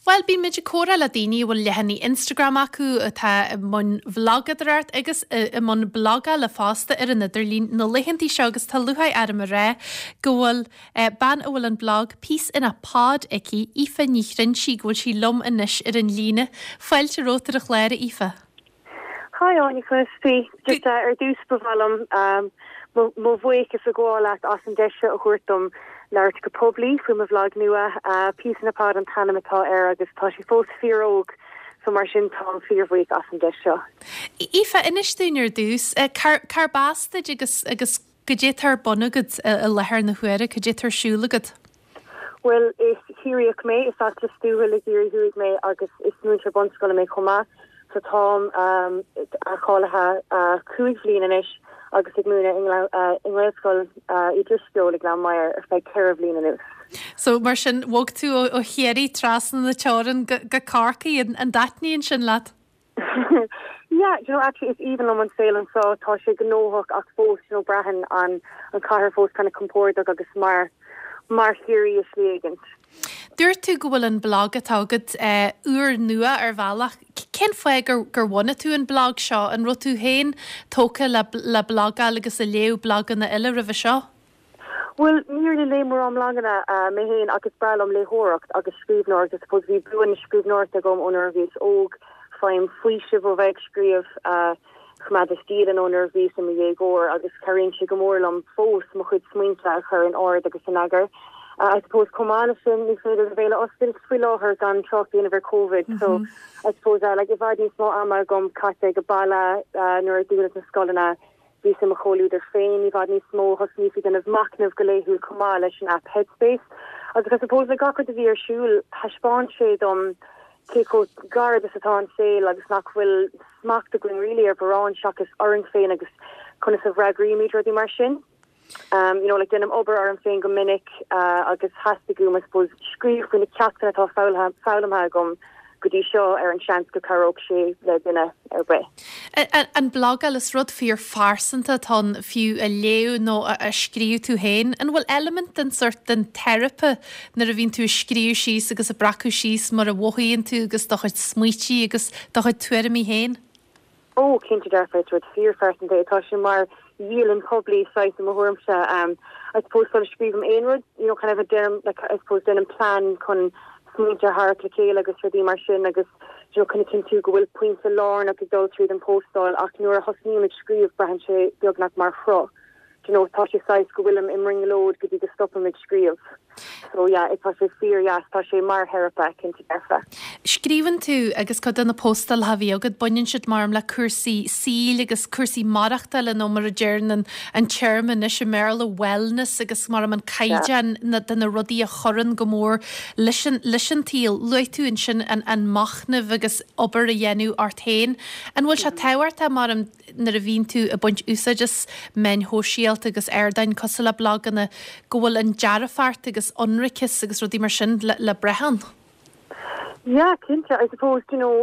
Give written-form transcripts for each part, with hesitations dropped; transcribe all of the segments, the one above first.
Well, bí mid córa le daoine bhfuil lehanní Instagram acu atá mun vlogadart agus mun bloga le fásta ar an idirlín nó leihantí seo agus tá luhaid adam a ré go bhfuil ban bhfuil an blog pís ina pád ici Aoife Níchrin si ghfuil si lom inis ar an líne fáilte rótar a chléir Aoife. Hi, Annie Christy. Just dús bhlam mo bhuiic is a ghálacht as an deise a chuirtum leart go poblí fum a vlog nua pís na pád an tanamatá agus tá si fós fióg so mar sin tá fiorhuiic as an deise. Aoife inis dúnar dús car básta agus godétar bonagad a lethir na huire godétar siúlagad. Well, is hiíoch mé is as le stúil le ggéirúig mé agus is nuúir bonscoil mé chomá so tám a chálathe cuaig bhlíon inis agus ag múna Inglaiscoil I driscio le Glanmire ar feidh ceir bhlíon inis. So mar sin bhg tú ó chéirí trasan na teran go carcaí an datníonn sin leat? Yeah, actually it's even on sale and so tá sé gnóthach ach fós brahan an cahar fós kind of compórdag agus mar curious léigent. Dúir tú go bhfuil an blog atágad uair nua ar bhealach. Cén foiig gur bhaine tú an blog seo an ru tú héin tóca le blog agus a léú blog an na ile rih seo? Well, níorla le mór am langana mé héin agus brelam le hóracht agus scríbnort is suppose bhí buin scríbnort a gom onar bhís óg fáim fuisih ó bheith scríomh chumad stíl an onar bhís am dhégóir agus caríonn si go mórlam fós mo chud smuointe a chur an áir agus an agar. I suppose Comana sin ní féidir bhéile ostil sfuiláthir gan trochtaí over COVID. So I suppose like if I'd ní smó ama gom caite go balla nuair dúlas na scolana ví sem a choúidir féin I bhd ní smó hosnífi gan of macnamh go léithúil comá leis an app Headspace. Agus I suppose le gachar a bhí ar siúil thaispáin sé dom céó garad is atá an saoil agus nach bhfuil smacht a going rilí ar bhrán seachas oran féin agus chuna sa bhreagríimiid ruí mar sin. Like denim ober ar an féin go minic agus hastigúm I suppose scríb fun na ceachtain atá fálamha gom godí seo ar an seans go caróg sé le duine ar bre. An blog agus rud fíor farsanta tá fiú a léú nó a scríú tú héin an bhfuil element an sort den therape nar a bhín tú scríú síos agus a bracu síos mar a bhhaíonn tú agus do chuid smuotí agus do chuid tuairimí héin? Ó, cinnte dearfeit rud fíor farsanta atá sin mar Yelan publi site in Mahormsha. I suppose sort of scream inward, kind of a derm like I suppose then plan con smooth your heart like agus for the marsin agus kind of into go will point the lawn like go through them postal ach nor hosni mit scream branch biognak mar fro. Touch your size go will im ring load could you just stop him with scream. So yeah, it's a fear tá sé mar herpa into derfa. Scríban tú agus cad an na postal ha bhí agad buinn siad marm le cursaí síl agus cursaí marachta le nó mar a dearnan an chairman is sem Merle wellness agus mar an caiidean na den rudí a choran go mór leis an tíl luid tú in sin an machnamh agus obair a dhéanú arthain an bhfuil se tehairta mar nar a bhín tú a buint úsáideas men hóisialt agus airdain cos le blog an go bhfuil an dearafart agus onricus agus rudí mar sin le brehan. Yeah, Kinta, I suppose,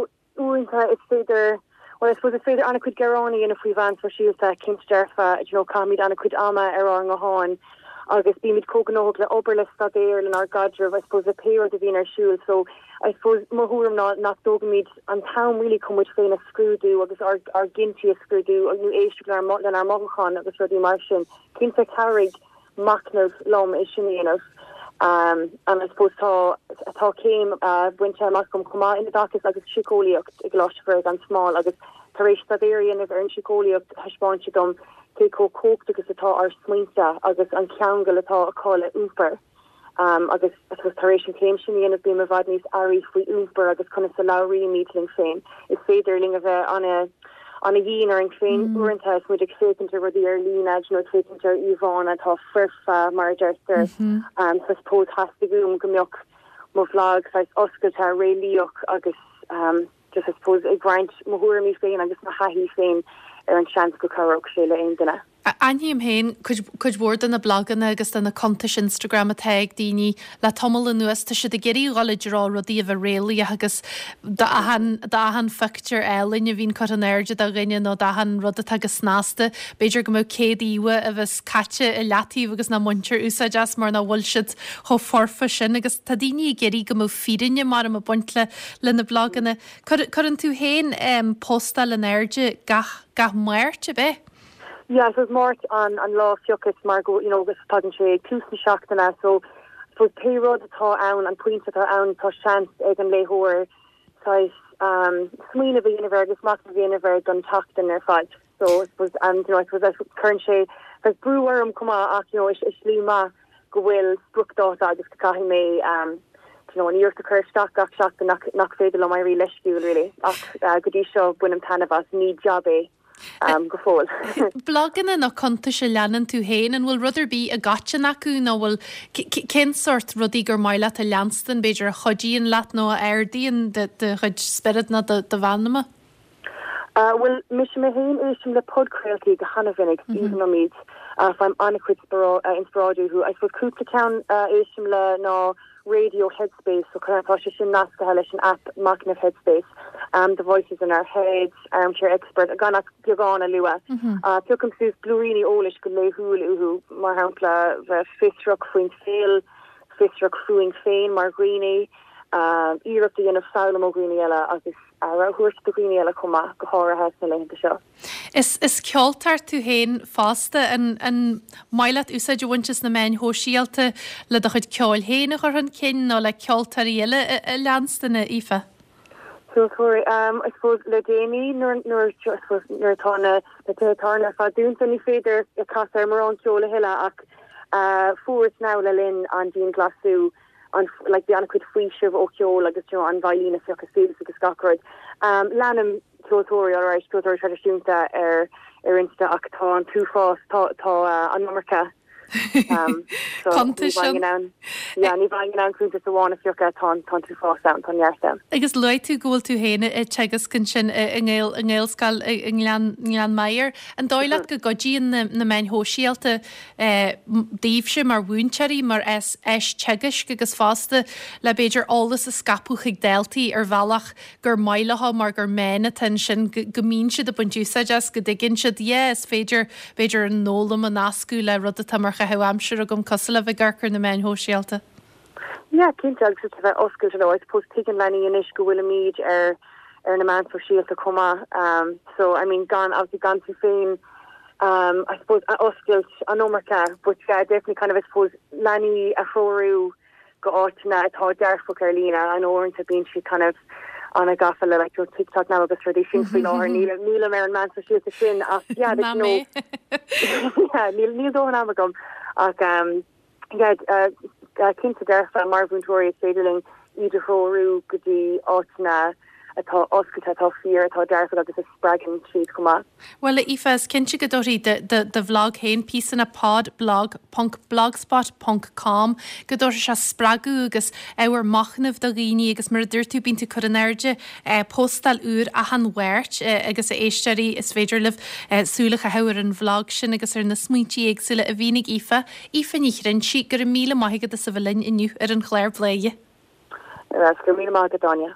it's either, well, I suppose it's either Anna Quid Garoni and if we've answered she was Kinta Derfa, Kamid Anna Quid Ama, Erang Ahan, August Beamid Koganog, the Oberlist there, and our Godriv, I suppose, a pair of the Wiener Schule. So I suppose Mahurum not Dogamid and town really come with saying a screw do, August our Ginty a screw do, or new Aishuk and our Mogachan, August Rudi Martian, Kinta Carrig, Macnov, Lom, Ishinov. And I suppose tá came winter Malcolm Kuma in the doctors agus Shikoliok Glashford and small agus Tarish Savarian is earn Shikoliok Hashbon Shigum Keiko Coke agus atá ar smuinta agus an Kiangal atá a call it Uber agus I suppose Tarish and claim Shini and of being a vadnis Ari Free Uber agus kind of Salari meeting saying is federling of on a yin or in train weren't us with taken to the Erlina, taken to Yvonne and half first Marjester so I suppose has to go gumyok mo vlogs like Oscar to Ray Leok agus just I suppose a grant Mahurami fein agus na hahi fein an chance go karok shela in dina. Aim héin chuid bhór an na bloganna agus den na contas Instagram a teag daoine le tomul an nuas tá si de geirí gáidirrá rodí a bh réala agus dahan fictir eilin a bhín chu an airde a rinne nó dahan rud agus snáasta, beidir go mó cédíha a bheits caite i letíh agus na muintir úsa jazz mar na bhilseid cho forfa sin agus tá daoine geirí go mó firinne mar am a buintle le na bloganna. Chuann tú héin postal an airde gach muirte be? Yeah, so it's more on law fiochas Margot, this talking to closely shocked and so payroll to thaw own and point to own to chance egg and lay hor size sween of a universe, mock of the universe done talked in their fight. So it was it was current shay there's brewer come is lima go will brook dot just to call me when you're the curse shock and knock fatal on my real issue really. Good show when Tanavas need jobby. Go fóil. Bloganna na conta se leanan tú héin an bhfuil rudidir bí a gatain acu nó bhfuil cén sort rudí gur maiile a leanstan beidir a chodíon leat nó a airdaíon de chud spirit na de bhanama? Well, mis me héin éisiom le podcréaltaí go hanna vinnig even no míid fáim anna chuid inspiráidú who I suppose Cúpla Town éisiom le ná radio headspace, so kind of sin nasca leis an app Machine of Headspace. The voices in our heads, armchair expert, a gana a lua. Tucum sus blurini olish go le hulu mar hampla fistruck fuin fail, fistruck fuing fain mar greeny, Europe the yin of Salem o greeniella as this horse the greeniella coma gohora has na le show. Is ceoltar tú héin fásta an mailet úsáid bhaintes na main hóisialta le do chud ceol héna chu an cin nó le ceoltar eile a leanstanna Aoife? So sorry, I suppose le déine nuair tána le tétarna fa dúnta ní féidir a casar mar an ceola heile ach fuair now le linn an dín glasú on like the anna cuid fuisih ó ceol agus an bhailína fiochas agus gacord. Lanam Clotóri alright, Clotóri tradiisiúnta insta ach tá an túfás tá an Marca. Conta sin. Ní bhain an cúnta sa bhána fiocha tá túfás an tá nearsta. Agus leid tú ggóil tú héine i tegas cin sin in ggéalscail in Nglean Maier an dóilead go godíon na main hóisialta daobhse mar bhúnteirí mar es tegas agus fásta le beidir álas a scapúch ag déaltaí ar bhealach gur maileá mar gur ména tan sin gomín siad a buntúsa just go dginn siad yes féidir an nólam a nascú le rud a tamar cha amsir a gom cosla bheith garcar na main hóisialta. Yeah, Kinta agus bheith oscail I suppose taking Lenny inis go bhfuil míid ar na man for síalta cuma. So I mean gan too féin I suppose oscail an ómarcha, but definitely kind of I suppose Lenny a fórú go áitina atá dearfo Carolina an orint a bín she kind of on a gafa le like your TikTok now agus rudi sin fi láhar níl me an man for síalta sin ach yeah níl dó an amagam ach Kinta derfa marvúntóri féidirling idir chórú gotí áitina atá oscailta atá fear atá derfa agus is spragging siad cuma. Well Aoife cinnte go dóirí de vlog héin písan a pod blogspot.com go dóir se spragu agus éhar machnamh do riine agus mar dúirtú bínta chu an airde postal úr a han weirt agus éisteirí is féidir leh súlacha heir an vlog sin agus ar na smuotí éagsúla a bhínig Aoife ní rinn si gur 1,000 maithigad a sa bhlinn inniu ar an chléir bléige. Gur 1,000 maithigad Dania.